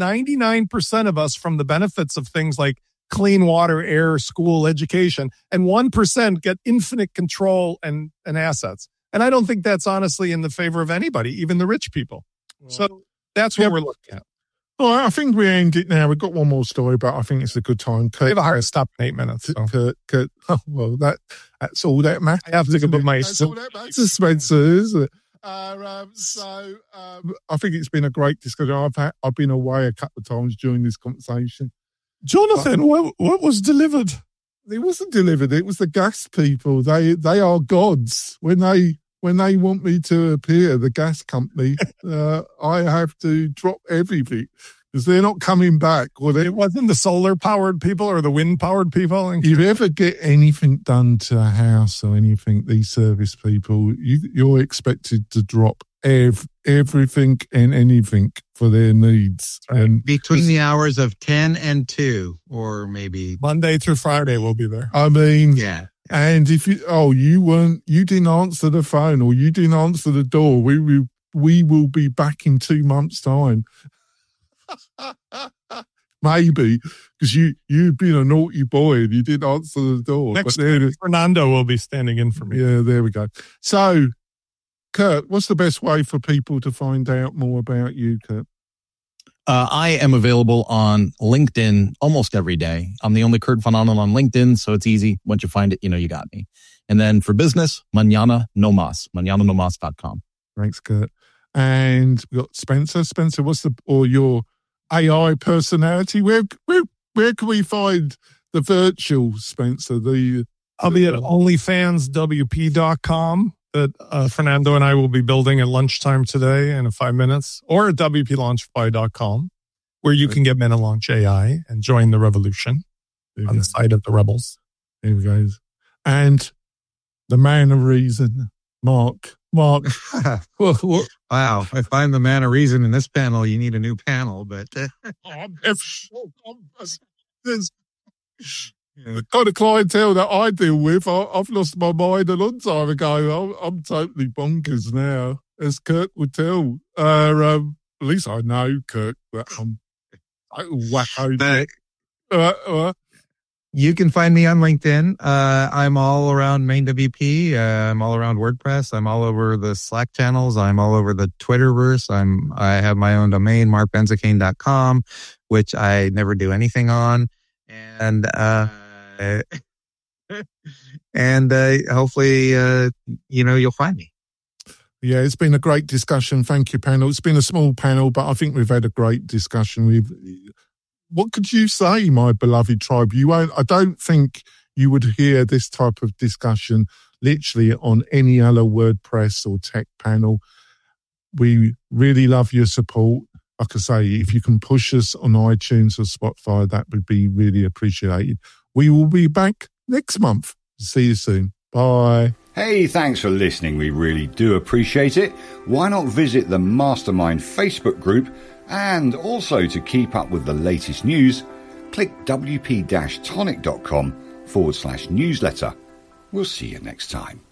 Speaker 4: 99% of us from the benefits of things like clean water, air, school, education, and 1% get infinite control and assets? And I don't think that's honestly in the favor of anybody, even the rich people. So that's what we're looking at.
Speaker 2: All right, I think we end it now. We've got one more story, but I think it's a good time.
Speaker 4: We have a hard stop in 8 minutes. So.
Speaker 2: Kurt, well, that's all that matters.
Speaker 4: I have to go my
Speaker 2: That's all that matters, Spencer, isn't it? I think it's been a great discussion. I've been away a couple of times during this conversation.
Speaker 4: Jonathan, what was delivered?
Speaker 2: It wasn't delivered. It was the gas people. They are gods. When they want me to appear, the gas company, I have to drop everything because they're not coming back.
Speaker 4: It wasn't the solar-powered people or the wind-powered people.
Speaker 2: If you ever get anything done to a house or anything, these service people, you're expected to drop everything and anything for their needs.
Speaker 3: Right. And between the hours of 10 and 2, or maybe
Speaker 4: Monday through Friday, we'll be there.
Speaker 2: I mean,
Speaker 3: yeah.
Speaker 2: And if you didn't answer the phone or you didn't answer the door, we will be back in 2 months' time. Maybe, because you've been a naughty boy and you didn't answer the door.
Speaker 4: Next week, Fernando will be standing in for me.
Speaker 2: Yeah, there we go. So, Kurt, what's the best way for people to find out more about you, Kurt?
Speaker 5: I am available on LinkedIn almost every day. I'm the only Kurt Von Arnold on LinkedIn, so it's easy. Once you find it, you got me. And then for business, Mañana No Mas, mañananomas.com.
Speaker 2: Thanks, Kurt. And we've got Spencer. Spencer, your AI personality? Where can we find the virtual Spencer?
Speaker 4: I'll be at onlyfanswp.com. That Fernando and I will be building at lunchtime today in 5 minutes, or at wplaunchfly.com, where you can get Men and Launch AI and join the revolution on the side of the rebels.
Speaker 2: There we go. And the man of reason, Mark.
Speaker 3: Wow. If I'm the man of reason in this panel, you need a new panel, but
Speaker 2: the kind of clientele that I deal with, I've lost my mind a long time ago. I'm totally bonkers now, as Kurt would tell. At least I know, Kurt, that I'm wacko.
Speaker 3: You can find me on LinkedIn. I'm all around Main WP. I'm all around WordPress. I'm all over the Slack channels. I'm all over the Twitterverse. I have my own domain, markbenzakane.com, which I never do anything on. And hopefully, you'll find me.
Speaker 2: Yeah, it's been a great discussion. Thank you, panel. It's been a small panel, but I think we've had a great discussion. What could you say, my beloved tribe? I don't think you would hear this type of discussion literally on any other WordPress or tech panel. We really love your support. Like I say, if you can push us on iTunes or Spotify, that would be really appreciated. We will be back next month. See you soon. Bye.
Speaker 7: Hey, thanks for listening. We really do appreciate it. Why not visit the Mastermind Facebook group? And also to keep up with the latest news, click wp-tonic.com/newsletter. We'll see you next time.